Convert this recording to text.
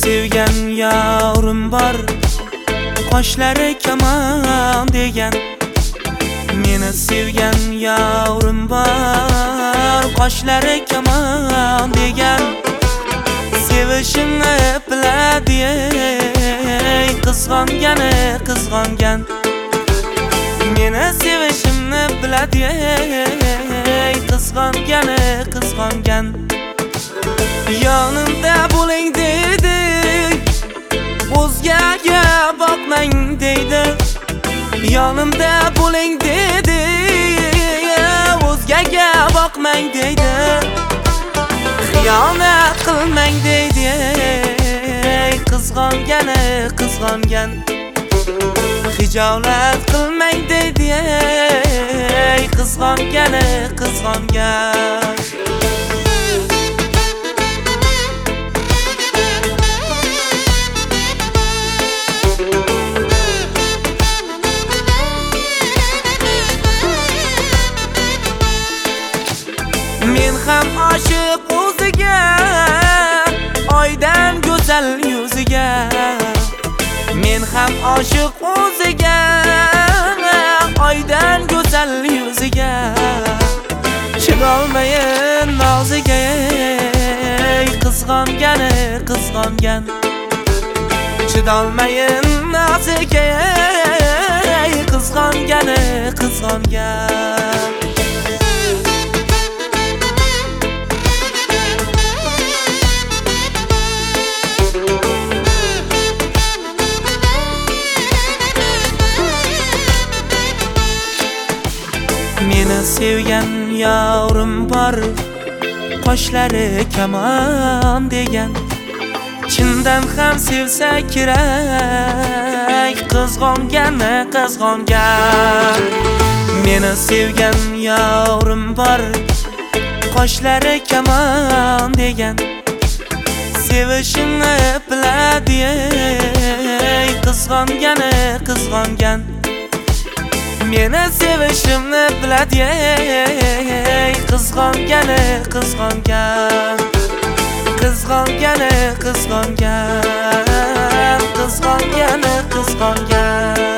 sevgan yavrum bor, qoshlari kaman degan. Meni sevgan yavrum bor, qoshlari kaman degan. Sevishimni biladi, qizg'ongan. Meni sevishimni biladi, qizg'ongan. Yonimda bo'ling deydi, o'zgaga boqmang deydi. Yonimda bo'ling deydi, o'zgaga boqmang deydi. Xiyonat qilmang deydi, qizg'ongan. Hijolat qilmang deydi, qizg'ongan. Men ham oshiq o'ziga, oydan go'zal yuziga. Men ham oshiq o'ziga, oydan go'zal yuziga. Chidolmayin noziga, qizg'ongan. Chidolmayin noziga, qizg'ongan. Meni sevgan yavrum bor, qoshlari kaman degan. Chindan ham sevsa kerak, qizg'ongan. Meni sevgan yavrum bor, qoshlari kaman degan. Sevishimni biladi, qizg'ongan. Meni sevishimni biladi, qizg'ongan.